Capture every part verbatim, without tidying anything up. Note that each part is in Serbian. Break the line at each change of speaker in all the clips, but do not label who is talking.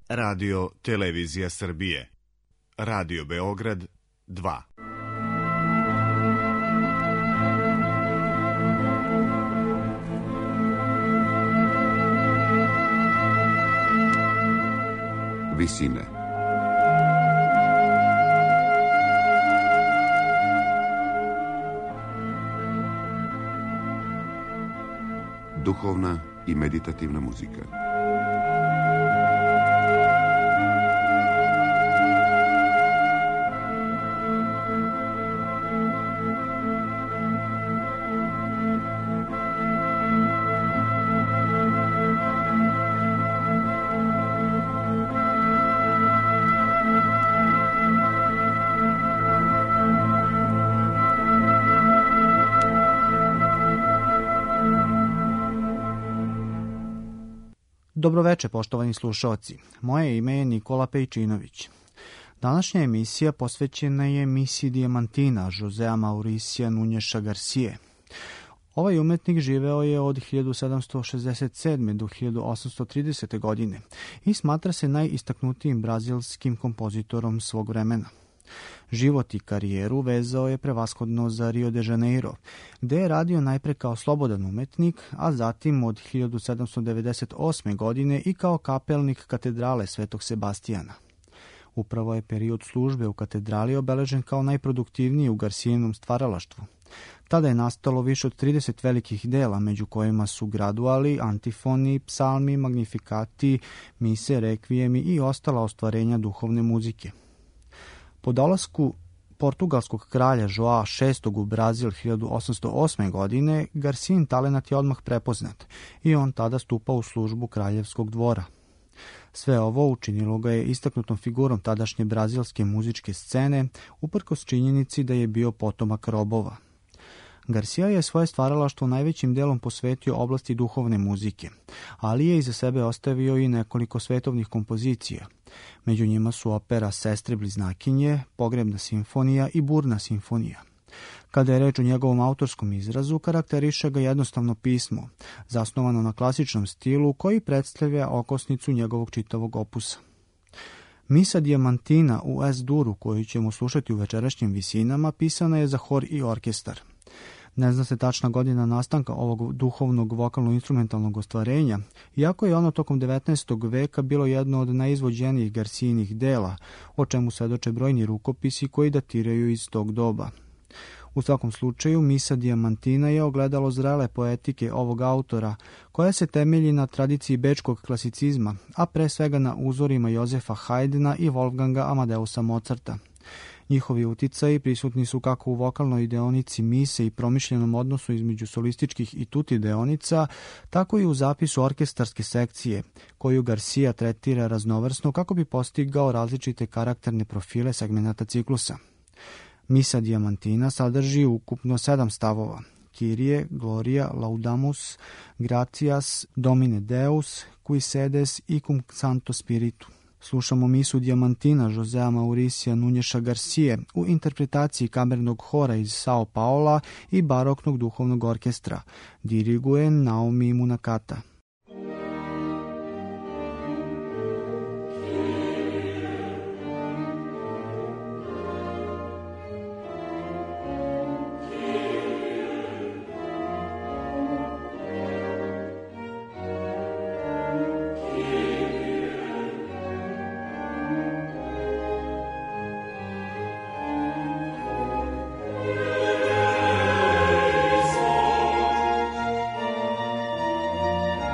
Radio Televizija Srbije. Radio Beograd dva.
Visine. Duhovna i meditativna muzika.
Dobroveče, poštovani slušaoci. Moje ime je Nikola Pejčinović. Današnja emisija posvećena je misiji Diamantina Josea Mauricija Nunješa Garcije. Ovaj umetnik živeo je od hiljadu sedamsto šezdeset sedme. do hiljadu osamsto tridesete. godine i smatra se najistaknutijim brazilskim kompozitorom svog vremena. Život i karijeru vezao je prevashodno za Rio de Janeiro, gde je radio najpre kao slobodan umetnik, a zatim od hiljadu sedamsto devedeset osme. godine i kao kapelnik katedrale Svetog Sebastijana. Upravo je period službe u katedrali obeležen kao najproduktivniji u Garcijinom stvaralaštvu. Tada je nastalo više od trideset velikih dela, među kojima su graduali, antifoni, psalmi, magnifikati, mise, rekvijemi i ostala ostvarenja duhovne muzike. Po dolasku portugalskog kralja Joa šestog. u Brazil hiljadu osamsto osme. godine, Garcijin talenat je odmah prepoznat i on tada stupa u službu kraljevskog dvora. Sve ovo učinilo ga je istaknutom figurom tadašnje brazilske muzičke scene, uprkos činjenici da je bio potomak robova. Garcia je svoje stvaralaštvo najvećim delom posvetio oblasti duhovne muzike, ali je iza sebe ostavio i nekoliko svetovnih kompozicija. Među njima su opera Sestre bliznakinje, Pogrebna simfonija i Burna simfonija. Kada je reč o njegovom autorskom izrazu, karakteriše ga jednostavno pismo, zasnovano na klasičnom stilu koji predstavlja okosnicu njegovog čitavog opusa. Misa Diamantina u S-duru, koju ćemo slušati u večerašnjim visinama, pisana je za hor i orkestar. Ne zna se tačna godina nastanka ovog duhovnog vokalno-instrumentalnog ostvarenja, iako je ono tokom devetnaestog. veka bilo jedno od najizvođenijih Garcijinih dela, o čemu svedoče brojni rukopisi koji datiraju iz tog doba. U svakom slučaju, Misa Diamantina je ogledalo zrele poetike ovog autora, koja se temelji na tradiciji bečkog klasicizma, a pre svega na uzorima Jozefa Haydna i Wolfganga Amadeusa Mozarta. Njihovi uticaji prisutni su kako u vokalnoj deonici mise i promišljenom odnosu između solističkih i tuti deonica, tako i u zapisu orkestarske sekcije, koju Garcia tretira raznovrsno kako bi postigao različite karakterne profile segmenata ciklusa. Misa Diamantina sadrži ukupno sedam stavova: Kyrie, Gloria, Laudamus, Gratias, Domine Deus, Qui sedes i cum Sancto Spiritu. Slušamo misu Diamantina Josea Mauricija Nunješa Garcije u interpretaciji kamernog hora iz Sao Paula i baroknog duhovnog orkestra. Diriguje Naomi Munakata.
Thank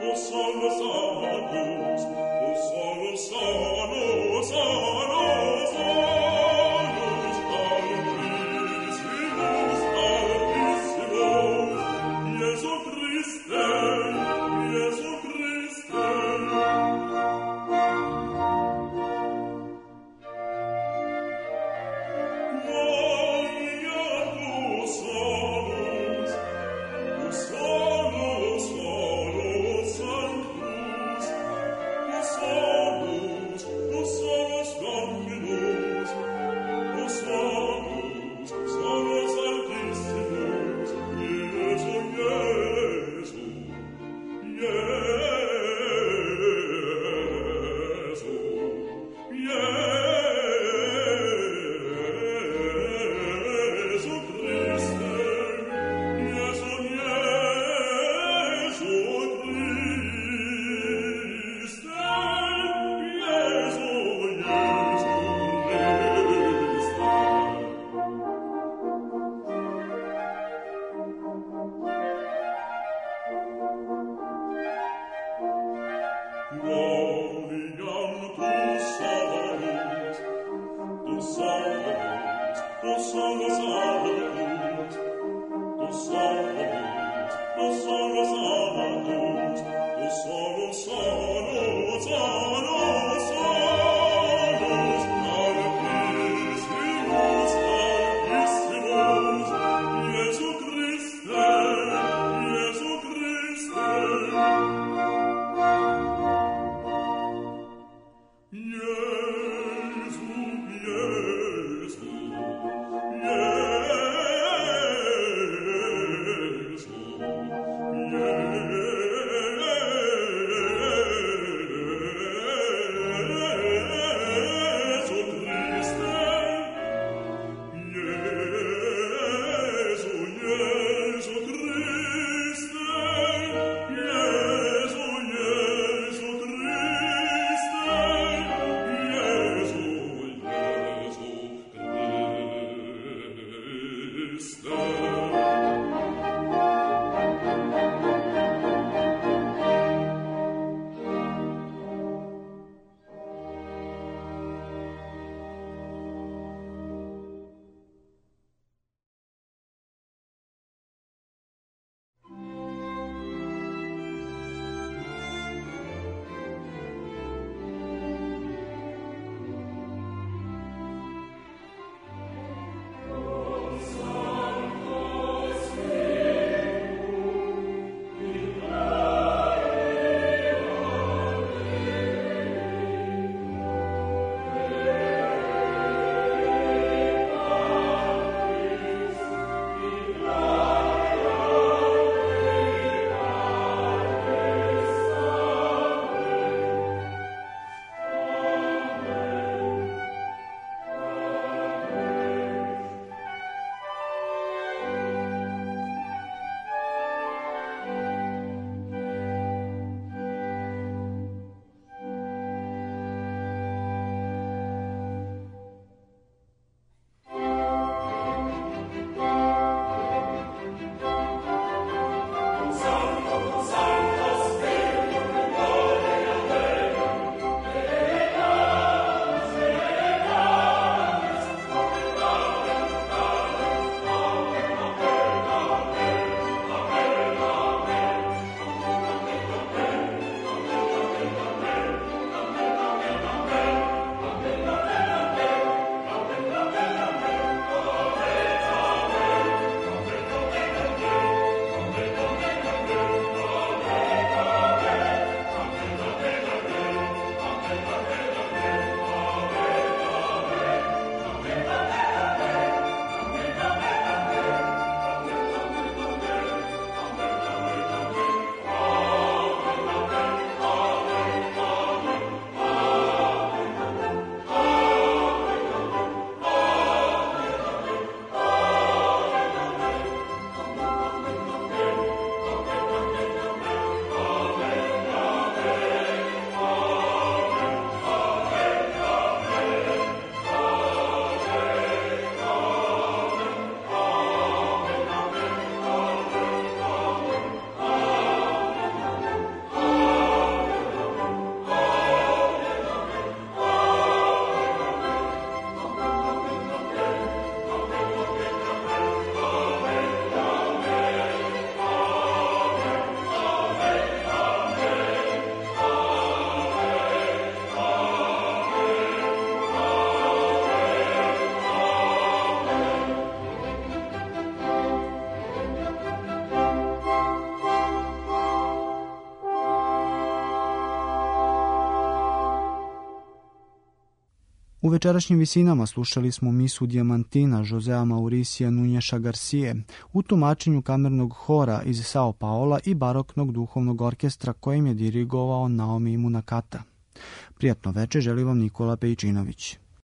Yeah.
U večerašnjim visinama slušali smo misu Diamantina Josea Mauricija Nunješa Garcije u tumačenju kamernog hora iz Sao Paola i baroknog duhovnog orkestra kojim je dirigovao Naomi Munakata. Prijatno veče želi vam Nikola Pejčinović.